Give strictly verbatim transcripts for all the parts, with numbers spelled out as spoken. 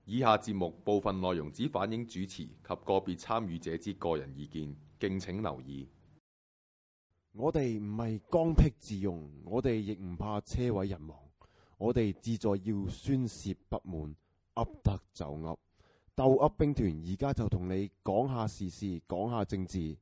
以下節目部分內容只反映主持及個別參與者之個人意見，敬請留意。 我哋唔係剛愎自用，我哋亦唔怕車毀人亡，我哋志在要宣泄不滿，噏得就噏。鬥噏兵團而家就同你講下時事，講下政治。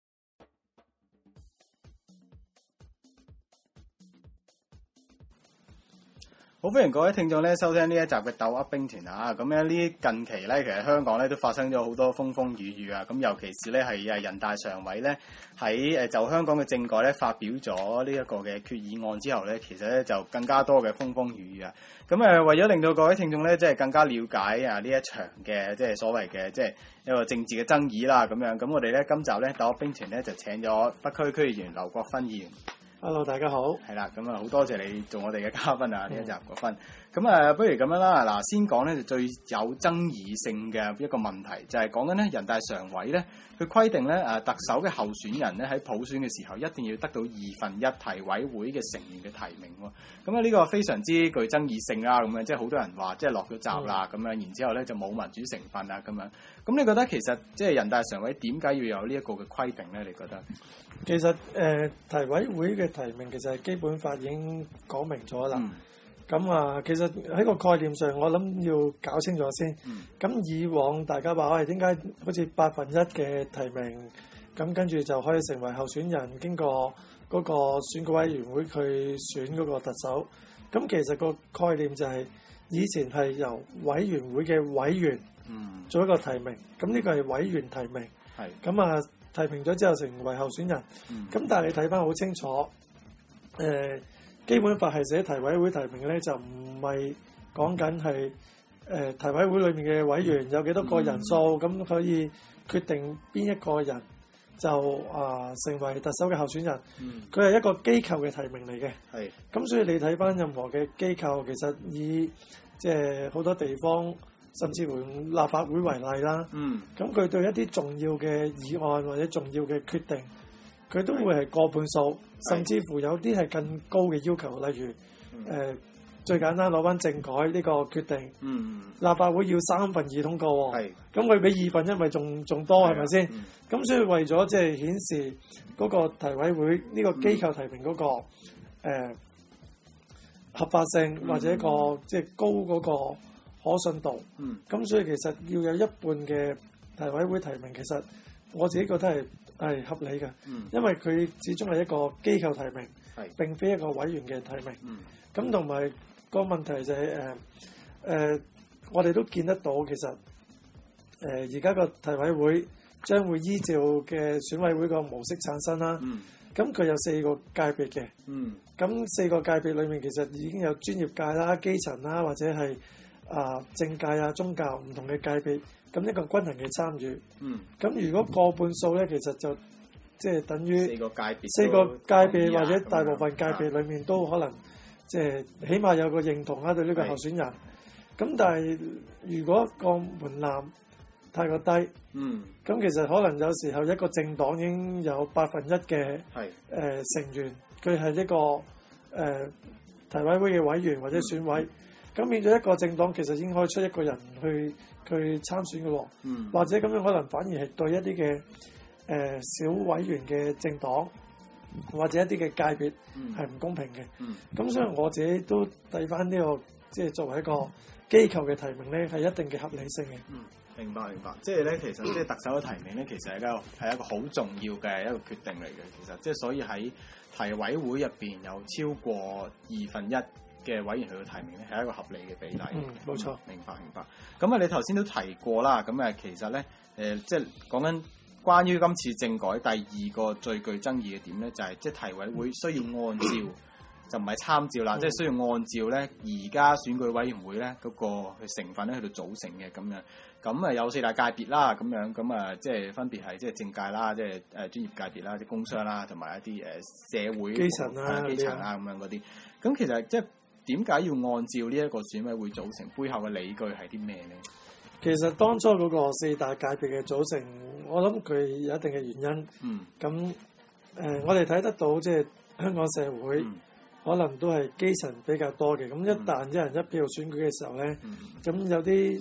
好，歡迎各位聽眾咧收聽呢一集嘅鬥噏兵團啊！咁咧呢近期咧，其實香港咧都發生咗好多風風雨雨啊！咁尤其是咧係誒人大常委咧喺誒就香港嘅政改咧發表咗呢一個嘅決議案之後咧，其實咧就更加多嘅風風雨雨啊！咁誒為咗令到各位聽眾咧即係更加了解啊呢一場嘅即係所謂嘅即係一個政治嘅爭議啦咁樣，咁我哋咧今集咧鬥噏兵團咧就請咗北區區議員劉國勳議員。 Hello， 大家好。 係啦，咁啊好多謝你做我哋嘅嘉賓啊！呢、嗯、一集國勳，咁啊不如咁樣啦，嗱先講咧就最有爭議性嘅一個問題，就係講緊咧人大常委咧，佢規定咧誒特首嘅候選人咧喺普選嘅時候一定要得到二分一提委會嘅成員嘅提名喎。咁啊呢個非常之具爭議性啦，咁樣即係好多人話即係落咗閘啦，咁樣、嗯、然之後咧就冇民主成分啊咁樣。咁你覺得其實即係人大常委點解要有呢一個嘅規定咧？你覺得？ 其實誒、呃、提委會嘅提名其實係基本法已經講明咗啦。咁、嗯、啊，其實喺個概念上，我諗要搞清楚先。咁、嗯、以往大家話，喂點解好似八分一嘅提名，咁跟住就可以成為候選人，經過嗰個選舉委員會去選嗰個特首。咁其實個概念就係、是、以前係由委員會嘅委員做一個提名，咁呢個係委員提名。係咁啊。提名咗之後成為候選人，咁、嗯、但係你睇翻好清楚，誒、呃、基本法係寫提委會提名咧，就唔係講緊係誒提委會裏面嘅委員有幾多個人數，咁、嗯、可以決定邊一個人就啊、呃、成為特首嘅候選人。佢係、嗯、一個機構嘅提名嚟嘅，係咁所以你睇翻任何嘅機構，其實以即係好多地方。甚至乎立法會為例啦，咁佢、嗯、對一啲重要嘅議案或者重要嘅決定，佢都會係過半數，是甚至乎有啲係更高嘅要求，例如誒、嗯呃、最簡單攞翻政改呢個決定，嗯、立法會要三分二通過喎，咁佢比二分一咪仲仲多係咪先？咁、嗯、所以為咗即係顯示嗰個提委會呢、這個機構提名嗰、那個、嗯呃、合法性、嗯、或者一個即係、就是、高嗰、那個。可信度，咁、嗯、所以其實要有一半嘅提委會提名，其實我自己覺得係係合理嘅，嗯、因為佢始終係一個機構提名，是並非一個委員嘅提名。咁同埋個問題就係誒誒，我哋都見得到其實誒而家個提委會將會依照嘅選委會個模式產生啦。咁佢、嗯、有四個界別嘅，咁、嗯、四個界別裏面其實已經有專業界啦、基層啦，或者係啊，政界啊、宗教唔同嘅界別，咁一個均衡嘅參與。嗯。咁如果過半數咧，其實就即係等於四個界別，四個界別或者大部分界別裡面都可能即係起碼有個認同啦，對呢個候選人。咁是但係如果個門檻太過低，嗯，咁其實可能有時候一個政黨已經有百分一嘅係誒成員，佢係一個誒、呃、提委會嘅委員或者選委。嗯咁變咗一個政黨，其實已經可以出一個人去去參選嘅喎，嗯、或者咁樣可能反而係對一啲嘅誒小委員嘅政黨或者一啲嘅界別係唔公平嘅。咁、嗯嗯、所以我自己都睇翻呢個，即係作為一個機構嘅提名咧，係一定嘅合理性嘅。 嗯，明白明白。即係咧，其實即係特首嘅提名咧，其實係一個係一個好重要嘅一個決定嚟嘅。其實即係所以喺提委會入邊有超過二分一嘅委員去到提名咧，係一個合理嘅比例。 嗯，冇錯。 明白明白。咁啊，你頭先都提過啦。咁啊，其實咧，誒、呃，即係講緊關於今次政改第二個最具爭議嘅點咧，就係、是、即係提委會需要按照，就唔係參照啦，嗯、即係需要按照咧而家選舉委員會咧嗰個去成分咧去到組成嘅咁樣。咁啊有四大界別啦，咁樣咁啊，即係分別係即係政界啦，即係誒專業界別啦，即係工商啦，同埋一啲誒社會基層啦、 基層啦咁樣嗰啲。咁其實即係點解要按照呢一個選委會組成？背後嘅理據係啲咩咧？ 其實當初嗰個四大界別嘅組成，我諗佢有一定嘅原因。嗯。咁誒、呃，我哋睇得到即係香港社會。嗯可能都係基層比較多嘅，咁一旦一人一票選舉嘅時候咧，咁、嗯、有啲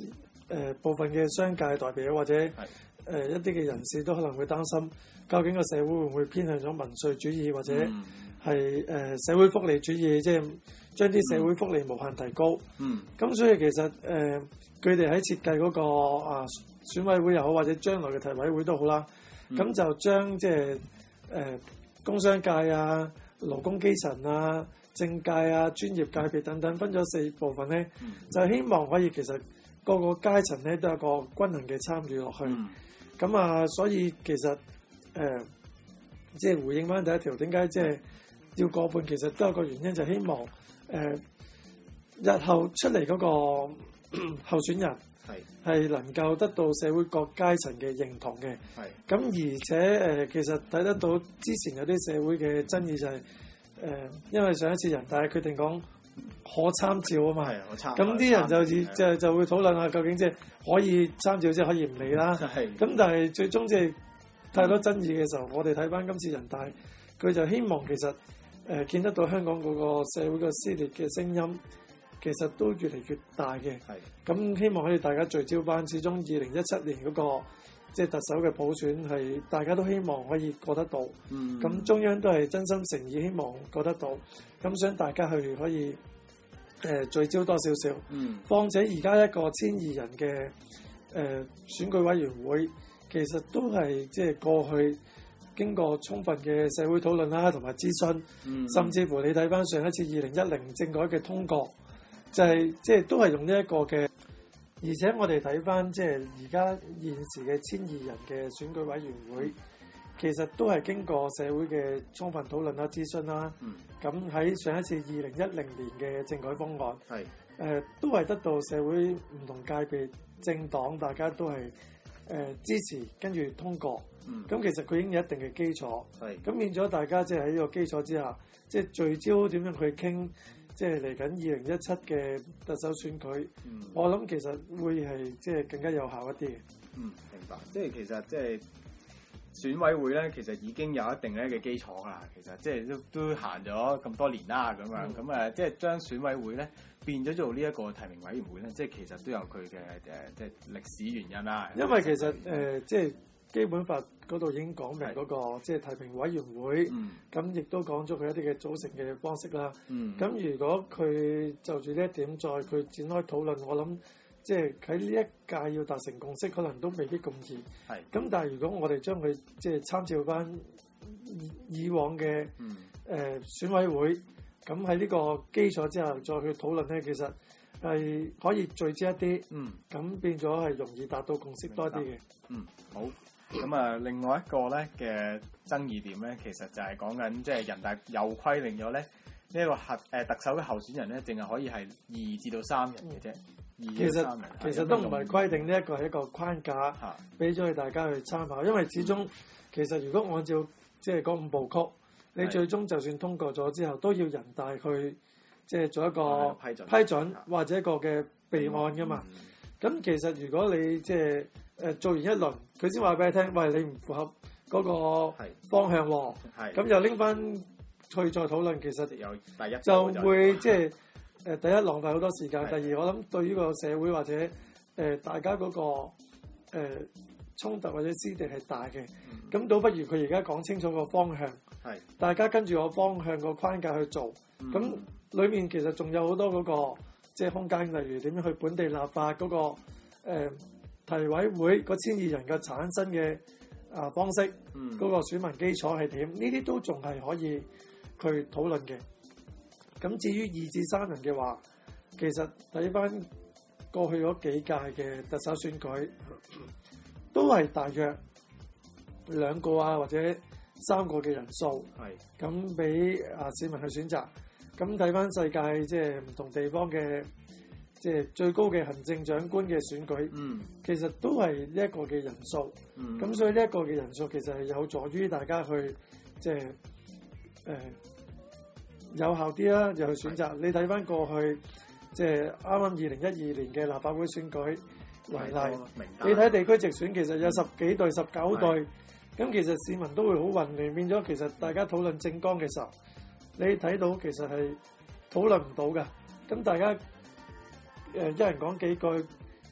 呃、部分嘅商界代表或者誒、呃、一啲嘅人士都可能會擔心，究竟個社會會唔會偏向咗民粹主義或者係誒、呃、社會福利主義，即係將啲社會福利無限提高。嗯，咁所以其實誒佢哋喺設計嗰個啊選委會又好，或者將來嘅提委會都好啦，咁、嗯、就將即係誒工商界啊、勞工基層啊、政界啊、專業界別等等分咗四部分咧，嗯、就希望可以其實各個階層咧都有個均衡嘅參與落去。咁、嗯、啊，所以其實誒、呃、即係回應翻第一條，點解即係要過半？其實都有個原因，就希望誒、呃、日後出嚟嗰個候選人係係能夠得到社會各階層嘅認同嘅。係咁，而且誒、呃、其實睇得到之前有啲社會嘅爭議就係、是、誒、呃，因為上一次人大決定講可參照啊嘛。係可參。咁啲人就就就，就會討論下究竟即係可以參照，即係可以唔理啦。係。咁但係最終即係太多爭議嘅時候，我哋睇翻今次人大，佢就希望其實誒、呃、見得到香港嗰個社會個撕裂嘅聲音，其實都越嚟越大嘅。係。咁希望可以大家聚焦翻，始終二零一七年嗰、那個即係特首嘅普選係大家都希望可以過得到。嗯。咁中央都係真心誠意希望過得到，咁想大家去可以誒、呃、聚焦多少少。嗯。況且而家一個千二人嘅誒、呃、選舉委員會，其實都係即係過去經過充分嘅社會討論啦，同埋諮詢，嗯、甚至乎你睇翻上一次二零一零政改嘅通過，就係即係都係用呢一個嘅。而且我哋睇翻即係而家現時嘅千二人嘅選舉委員會，其實都係經過社會嘅充分討論啦、諮詢啦。咁喺、嗯、上一次二零一零年嘅政改方案，係誒、呃、都係得到社會唔同界別政黨大家都係誒、呃、支持，跟住通過。咁、嗯、其實佢已經有一定嘅基礎。係咁變咗大家即係喺呢個基礎之下，即係聚焦點樣去傾。即係嚟緊二零一七嘅特首選舉，嗯、我諗其實會係即係更加有效一啲嘅。 嗯，明白。即係其實即係選委會咧，其實已經有一定咧嘅基礎啦。其實即係都都行咗咁多年啦，咁樣咁誒、嗯，即係將選委會咧變咗做呢一個提名委員會咧，即係其實都有佢嘅誒即係歷史原因啦。 因為其實誒、呃、即係基本法嗰度已經講明嗰、那個是即係提名委員會，咁亦、嗯、都講咗佢一啲嘅組成嘅方式啦。咁、嗯、如果佢就住呢一點再佢展開討論，我諗即係喺呢一屆要達成共識，可能都未必咁易。咁是但係如果我哋將佢即係參照翻以往嘅誒、嗯呃、選委會，咁喺呢個基礎之後再去討論咧，其實係可以聚焦一啲，咁、嗯、變咗係容易達到共識多啲嘅。 嗯，好。咁啊，另外一個咧嘅爭議點咧，其實就係講緊即係人大又規定咗咧呢一個核誒特首嘅候選人咧，淨係可以係二至到三人嘅啫。二至三人其實其實都唔係規定，呢一個係一個框架，俾咗佢大家去參考。因為始終、嗯、其實如果按照即係嗰五部曲，你最終就算通過咗之後，都要人大去即係做一個批准，批准或者一個嘅備案噶嘛。咁、嗯嗯、其實如果你即係誒做完一輪，佢先話俾你聽，喂，你唔符合嗰個方向喎，咁又拎翻去再討論，其實有第一就會即係誒第一浪費好多時間，的第二我諗對於個社會或者誒、呃、大家嗰、嗰個誒、呃、衝突或者撕裂係大嘅，咁、嗯、倒不如佢而家講清楚個方向，的大家跟住個方向個框架去做，咁、嗯、裡面其實仲有好多嗰、嗰個即係空間，例如點樣去本地立法嗰、嗰個、呃提委會嗰千二人嘅產生嘅啊方式，嗰、嗯、個選民基礎係點？呢啲都仲係可以去討論嘅。咁至於二至三人嘅話，其實睇翻過去嗰幾屆嘅特首選舉，都係大約兩個啊或者三個嘅人數，係咁俾啊市民去選擇。咁睇翻世界即係唔同地方嘅。即係最高嘅行政長官嘅選舉，嗯、其實都係呢一個嘅人數。咁、嗯、所以呢一個嘅人數其實係有助於大家去即係誒有效啲啦，又去選擇。的你睇翻過去即係啱啱二零一二年嘅立法會選舉為例，你睇地區直選其實有十幾隊、十九隊，咁其實市民都會好混亂，變咗其實大家討論政綱嘅時候，你睇到其實係討論唔到㗎。咁大家誒、呃、一人講幾句，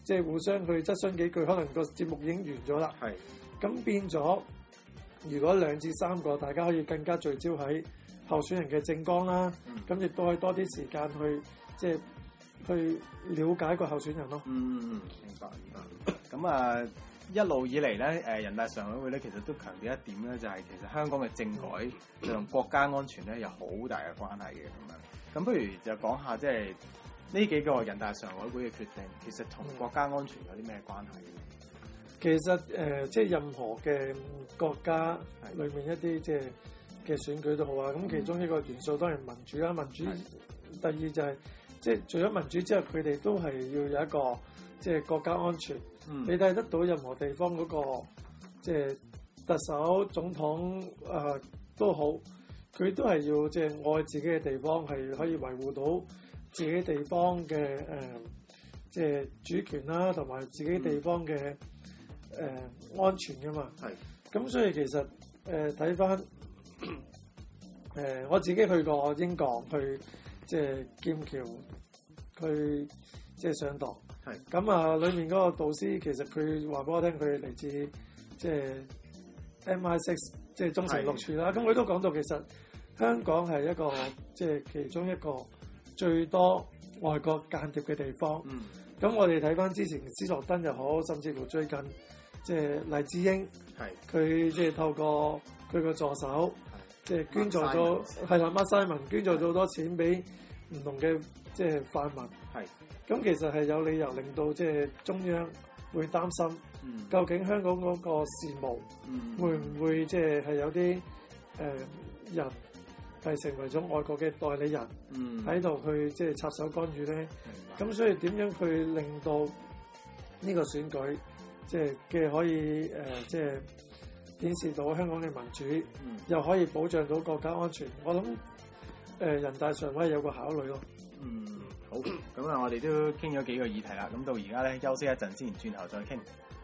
即係互相去質詢幾句，可能個節目已經完咗啦。 係。 咁變咗，如果兩至三個，大家可以更加聚焦喺候選人嘅政綱啦。咁亦都可以多啲時間去即係去了解個候選人咯。 嗯嗯，明白明白。咁啊，一路以嚟咧，誒人大常委會咧，其實都強調一點咧，就係其實香港嘅政改就同國家安全咧有好大嘅關係嘅咁樣。咁不如就講下即係呢幾個人大常委會嘅決定，其實同國家安全有啲咩關係？ 其實誒、呃，即係任何嘅國家裏面一啲即係嘅選舉都好啊。咁其中一個元素當然民主啦，民主第二就係、是、即係除咗民主之後，佢哋都係要有一個即係國家安全。嗯、你睇得到任何地方嗰、那個即係特首、總統啊、呃、都好，佢都係要即係愛自己嘅地方，係可以維護到自己地方嘅誒、呃、即係主權啦，同埋自己地方嘅誒、呃、安全噶嘛。係。咁所以其實誒睇翻誒我自己去過英國去即係劍橋去即係上堂。係咁啊！裏面嗰個導師其實佢話俾我聽，佢嚟自即係 M I six， 即係中情六處啦。咁佢都講到其實香港係一個即係其中一個最多外國間諜嘅地方。嗯。咁我哋睇翻之前斯諾登又好，甚至乎最近即係黎智英，係佢即係透過佢個助手，即係捐助咗係啦 Mark Simon 捐助咗好多錢俾唔同嘅即係泛民。係。咁其實係有理由令到即係中央會擔心，嗯、究竟香港嗰個事務、嗯、會唔會即係係有啲誒、呃、人係成為咗外國嘅代理人喺度、嗯、去即係插手干預咧？咁白所以點樣去令到呢個選舉即係嘅可以誒、呃、即係顯示到香港嘅民主，嗯、又可以保障到國家安全？我諗誒、呃、人大常委有個考慮咯。 嗯。好，咁啊，我哋都傾咗幾個議題啦，咁到而家咧休息一陣先，轉頭再傾。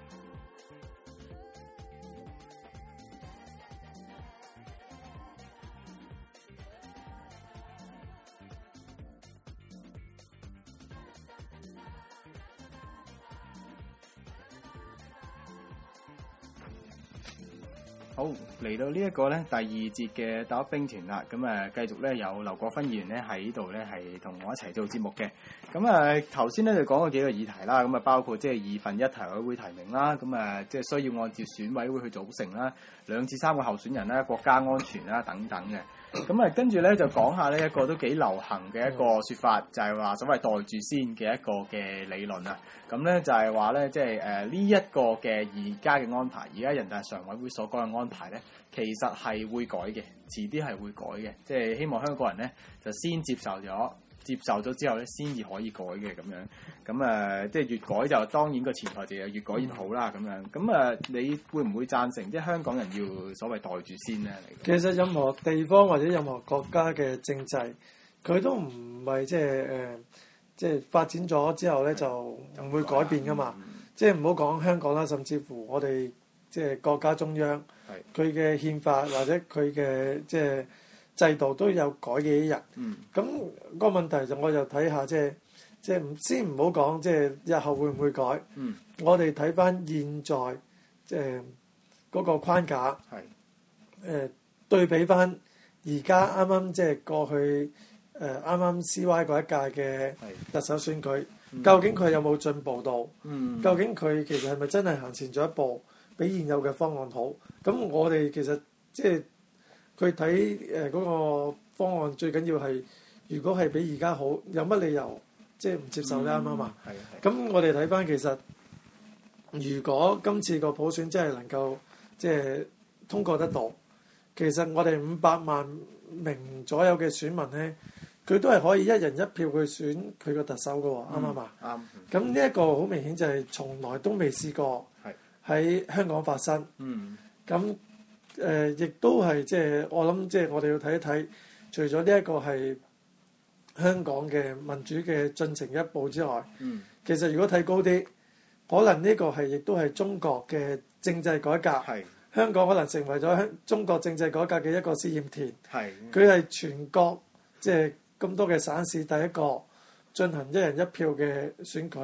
好，嚟到呢一個咧第二節嘅鬥噏兵團啦，咁誒繼續咧有劉國勳議員咧喺度咧係同我一齊做節目嘅。咁誒頭先咧就講咗幾個議題啦，咁啊包括即係二分一提委會提名啦，咁誒即係需要按照選委會去組成啦，兩至三個候選人啦，國家安全啦等等嘅。咁啊跟住咧就講下呢一個都幾流行嘅一個説法，就係話所謂袋住先嘅一個嘅理論啊。咁咧就係話咧，即係誒呢一個嘅而家嘅安排，而家人大常委會所講嘅安排咧，其實係會改嘅，遲啲係會改嘅，即係希望香港人咧就先接受咗，接受咗之後咧先至可以改嘅咁樣。咁誒、呃，即係越改就當然個前提就係越改越好啦咁樣。咁誒、呃，你會唔會贊成即係香港人要所謂袋住先咧？ 其實任何地方或者任何國家嘅政制，佢都唔係即係誒。即係發展咗之後咧，就唔會改變噶嘛。嗯、即係唔好講香港啦，甚至乎我哋即係國家中央，佢嘅憲法或者佢嘅即係制度都有改嘅一日。咁、嗯、個問題就我就睇下，即係即係先唔好講，即係日後會唔會改？嗯、我哋睇翻現在即係嗰個框架，誒、呃、對比翻而家啱啱即係過去。誒啱啱 C Y 嗰一屆嘅特首選舉，嗯、究竟佢有冇進步到？嗯、究竟佢其實係咪真係行前咗一步，比現有嘅方案好？咁我哋其實即係佢睇誒嗰個方案最緊要係，如果係比而家好，有乜理由即係唔接受咧？啱唔啱啊？咁我哋睇翻其實，如果今次個普選真係能夠即係通過得到，其實我哋五百萬名左右嘅選民咧。佢都係可以一人一票去選佢個特首嘅喎，啱唔啱啊？啱。咁呢一個好明顯就係從來都未試過喺香港發生。嗯。咁誒，亦都係即係我諗，即係我哋要睇一睇，除咗呢一個係香港嘅民主嘅進程一步之外，嗯。其實如果睇高啲，可能呢個係亦都係中國嘅政制改革。係。香港可能成為咗香中國政制改革嘅一個試驗田。係。佢係全國即係。咁多嘅省市第一個進行一人一票嘅選舉，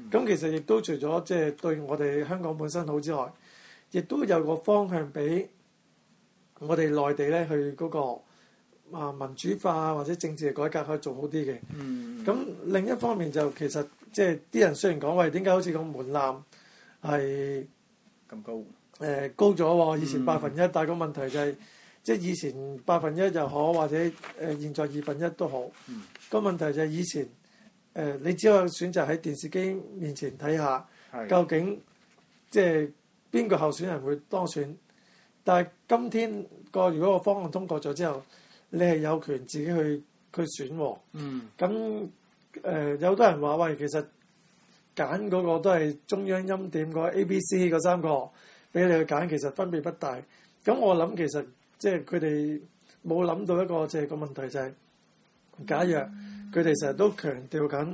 咁其實亦都除咗即係對我哋香港本身好之外，亦都有個方向俾我哋內地咧去嗰個啊民主化或者政治嘅改革可以做好啲嘅。 嗯。 咁另一方面就其實即係啲人雖然講喂，點解好似個門檻係咁高？ 誒、呃、高咗喎，以前百分一，嗯、但係個問題就係、是，即係以前百分一又好，或者誒、呃、現在二分一都好。嗯、個問題就係以前誒、呃、你只可以選擇喺電視機面前睇下， 是究竟即係邊個候選人會當選。但係今天個如果個方案通過咗之後，你係有權自己去去選喎。嗯。咁誒、呃、有好多人話喂，其實揀嗰個都係中央欽點嗰 A、B、C 嗰三個。俾你去揀，其實分別不大。咁我諗其實即係佢哋冇諗到一個即係個問題就係、是，假若佢哋成日都強調緊，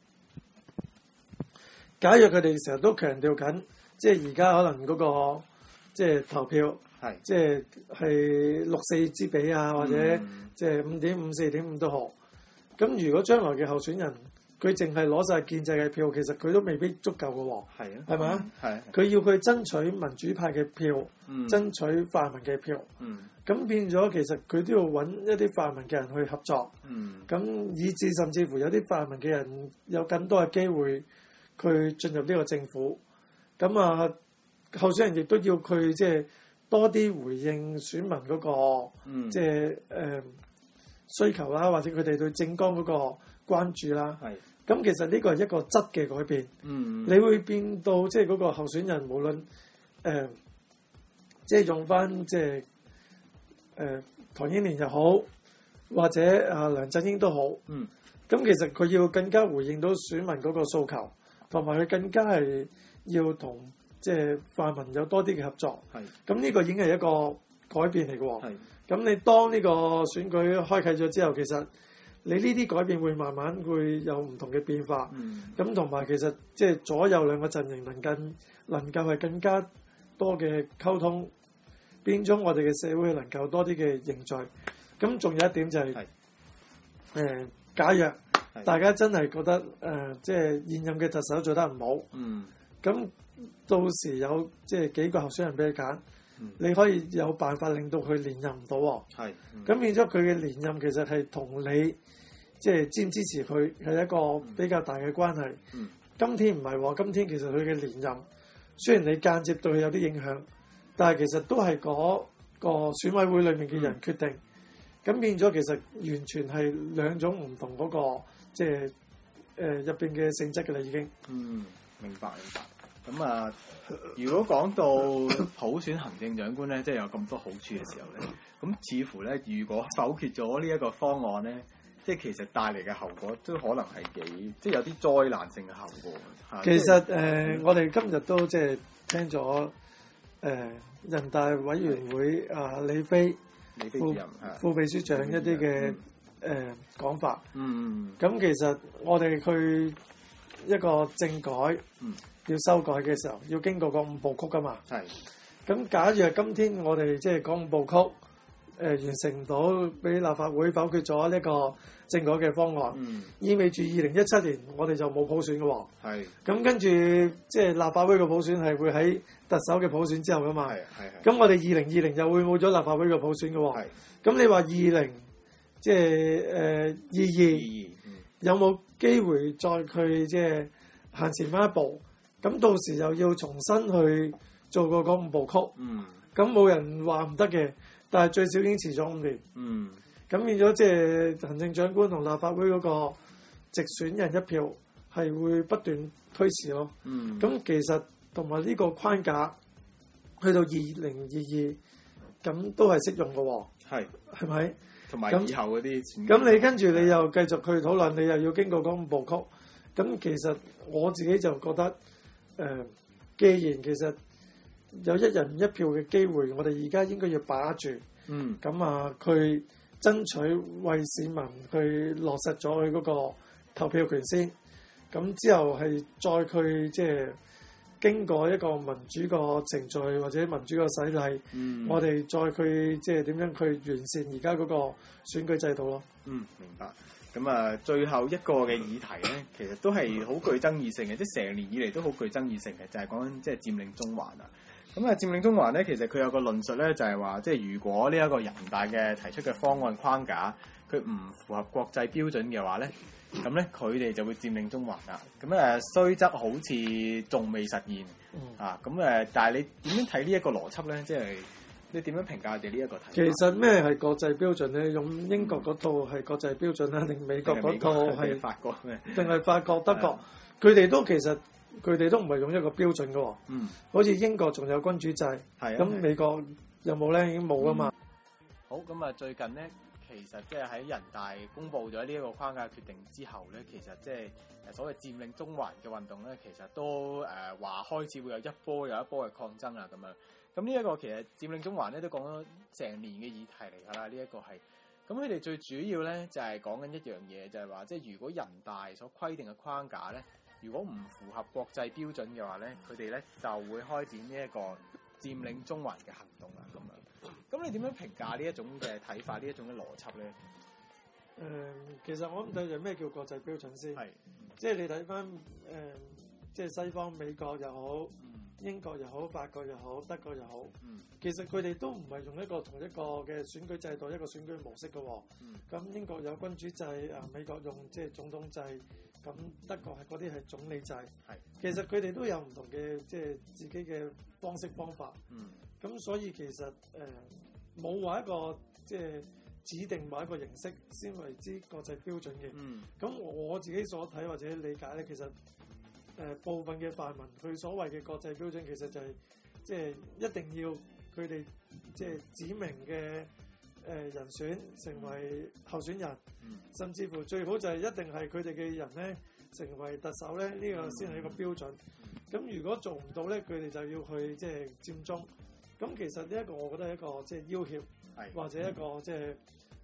假若佢哋成日都強調緊，即係而家可能嗰、那個即係投票，係即係係六四之比啊，或者即係五點五、四點五都好。咁如果將來嘅候選人，佢淨係攞晒建制嘅票，其實佢都未必足夠嘅喎。係啊，係咪啊？係。佢要佢爭取民主派嘅票，嗯、爭取泛民嘅票。嗯。咁變咗，其實佢都要揾一啲泛民嘅人去合作。嗯。咁以至甚至乎有啲泛民嘅人有更多嘅機會，佢進入呢個政府。咁啊，候選人亦都要佢即係多啲回應選民嗰、那個，即係誒需求啦，或者佢哋對政綱嗰個關注啦。係。咁其實呢個係一個質嘅改變，嗯、你會變到即係嗰個候選人，無論誒即係用翻即係誒唐英年又好，或者啊梁振英都好，咁、嗯、其實佢要更加回應到選民嗰個訴求，同埋佢更加係要同即係泛民有多啲嘅合作。咁呢個已經係一個改變嚟嘅喎。咁你當呢個選舉開啟咗之後，其實你呢啲改變會慢慢會有唔同嘅變化，咁同埋其實即係左右兩個陣營能更能夠係更加多嘅溝通，變咗我哋嘅社會能夠多啲嘅凝聚。咁仲有一點就係、是，誒是、呃，假若大家真係覺得誒、呃，即係現任嘅特首做得唔好，咁、嗯、到時有即係幾個候選人俾你揀。你可以有辦法令到佢連任唔到喎，咁、嗯、變咗佢嘅連任其實係同你即係支唔支持佢係一個比較大嘅關係。嗯、今天唔係喎，今天其實佢嘅連任雖然你間接對佢有啲影響，但係其實都係嗰個選委會裏面嘅人決定。咁、嗯、變咗其實完全係兩種唔同嗰、那個即係誒入邊嘅性質嘅啦，已經。嗯， 明白明白。咁啊，如果講到普選行政長官咧，即係有咁多好處嘅時候咧，咁似乎咧，如果否決咗呢一個方案咧，即係其實帶嚟嘅後果都可能係幾，即係有啲災難性嘅後果。 其實誒，呃嗯、我哋今日都即係聽咗誒、呃、人大委員會啊李飛李飛主任副秘書長一啲嘅誒講法。嗯，咁其實我哋去一個政改。嗯。要修改嘅時候，要經過個五部曲噶嘛。係是。咁假如係今天我哋即係講五部曲，誒、呃、完成唔到，俾立法會否決咗呢個政改嘅方案，嗯、意味住二零一七年我哋就冇普選嘅喎。係是。咁跟住即係立法會嘅普選係會喺特首嘅普選之後噶嘛。係係。咁我哋二零二零又會冇咗立法會嘅普選嘅喎。係是。咁你話二零即係誒二二有冇機會再去即係行前翻一步？咁到時又要重新去做個嗰五部曲，咁冇、嗯、人話唔得嘅，但係最少已經遲咗五年。咁、嗯、變咗即係行政長官同立法會嗰個直選人一票係會不斷推遲咯。咁、嗯、其實同埋呢個框架去到二零二二，咁都係適用嘅喎。係係咪？同埋以後嗰啲咁你跟住你又繼續去討論，你又要經過嗰五部曲。咁其實我自己就覺得。誒、呃，既然其實有一人一票嘅機會，我哋而家應該要把握住。嗯，咁啊，佢爭取為市民去落實咗佢嗰個投票權先。咁之後係再去即係經過一個民主個程序或者民主個洗禮，嗯、我哋再去即係點樣去完善而家嗰個選舉制度咯。 嗯，明白。 咁啊，最後一個嘅議題咧，其實都係好具爭議性嘅，即係成年以嚟都好具爭議性嘅，就係講緊即係佔領中環啊。咁啊，佔領中環咧，其實佢有個論述咧，就係話，即係如果呢一個人大嘅提出嘅方案框架，佢唔符合國際標準嘅話咧，咁咧佢哋就會佔領中環啦。咁誒，雖則好似仲未實現、嗯、啊，咁誒，但係你點樣睇呢一個邏輯咧？即係你點樣評價我哋呢一個題？ 其實咩係國際標準咧？用英國嗰套係國際標準啦，定美國嗰套係法國咩？ 定係法國、德國？佢哋都其實佢哋都唔係用一個標準嘅喎。嗯，好似英國仲有君主制，係咁、啊、美國有冇咧？已經冇啊嘛。 好，咁啊，最近咧，其實即係喺人大公布咗呢一個框架決定之後咧，其實即係誒所謂佔領中環嘅運動咧，其實都誒話、呃、開始會有一波又一波嘅抗爭啊咁樣。咁呢一個其實佔領中環咧都講咗成年嘅議題嚟㗎啦，呢、這、一個係咁佢哋最主要咧就係講緊一樣嘢，就係話即係如果人大所規定嘅框架咧，如果唔符合國際標準嘅話咧，佢哋咧就會開展呢一個佔領中環嘅行動啦咁樣。咁你點樣評價呢一種嘅睇法，呢一種嘅邏輯咧？誒、 呃，其實我諗睇就咩叫國際標準先，係、嗯、即係你睇翻誒，即係西方美國又好。英國又好，法國又好，德國又好，嗯、其實佢哋都唔係用一個同一個嘅選舉制度，一個選舉模式嘅、哦。咁、嗯、英國有君主制，啊美國用即係總統制，咁德國係嗰啲係總理制。係，其實佢哋都有唔同嘅即係自己嘅方式方法。咁、嗯、所以其實誒冇話一個即係指定某一個形式先為之國際標準嘅。咁、嗯、我自己所睇或者理解咧，其實。誒、呃、部分嘅泛民，佢所謂嘅國際標準其實就係即係一定要佢哋即係指明嘅誒、呃、人選成為候選人，嗯、甚至乎最好就係一定係佢哋嘅人咧成為特首咧，呢、這個先係一個標準。咁、嗯、如果做唔到咧，佢哋就要去即係佔中。咁其實呢一個我覺得係一個即係要挾，或者一個即係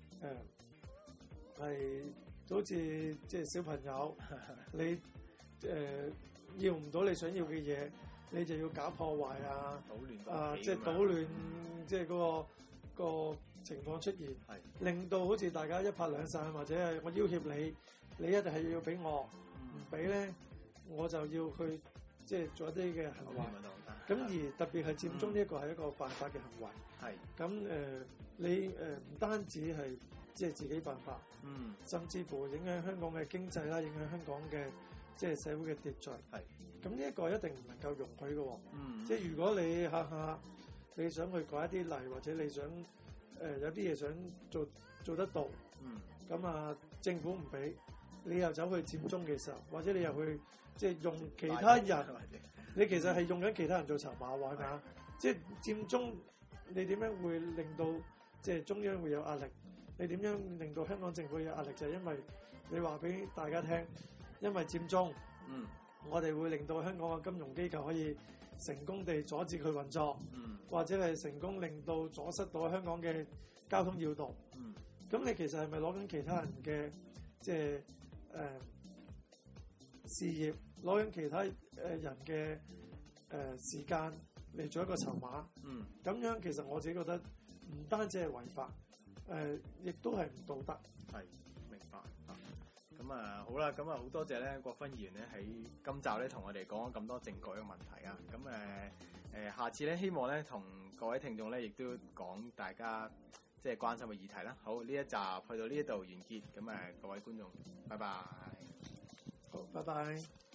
誒係好似即係小朋友你。誒、呃、要唔到你想要嘅嘢，你就要搞破壞啊！搗亂啊！即係搗亂，即係嗰個、嗰個情況出現，令到好似大家一拍兩散，或者係我要挾你，你一定係要俾我，唔俾咧，我就要去即係做一啲嘅行為。咁、嗯、而特別係佔中呢一個係一個犯法嘅行為。係咁誒，你誒唔、呃、單止係即係自己犯法，嗯，甚至乎影響香港嘅經濟啦，影響香港嘅。即係社會嘅秩序，係咁呢一個一定唔能夠容許嘅、哦。嗯，即係如果你下下你想去改一啲例，或者你想誒、呃、有啲嘢想做做得到，嗯，咁啊政府唔俾，你又走去佔中嘅時候，或者你又去即係用其他人，你其實係用緊其他人做籌碼話㗎。即係佔中，你點樣會令到即係中央會有壓力？你點樣令到香港政府有壓力？就係、是、因為你話俾大家聽。因為佔中，嗯，我哋會令到香港嘅金融機構可以成功地阻止佢運作，嗯，或者係成功令到阻塞到香港嘅交通要道，嗯，咁你其實係咪攞緊其他人嘅即係誒事業，攞緊其他誒人嘅誒、呃、時間嚟做一個籌碼？嗯，咁樣其實我自己覺得唔單止係違法，誒、呃，亦都係唔道德。係。 咁啊，好啦，咁啊，好多謝咧，國勳議員咧喺今集咧同我哋講咗咁多政改嘅問題啊。咁誒誒，下次咧希望咧同各位聽眾咧亦都講大家即係關心嘅議題啦。好，呢一集去到呢一度完結。咁誒，各位觀眾，拜拜。 好，拜拜。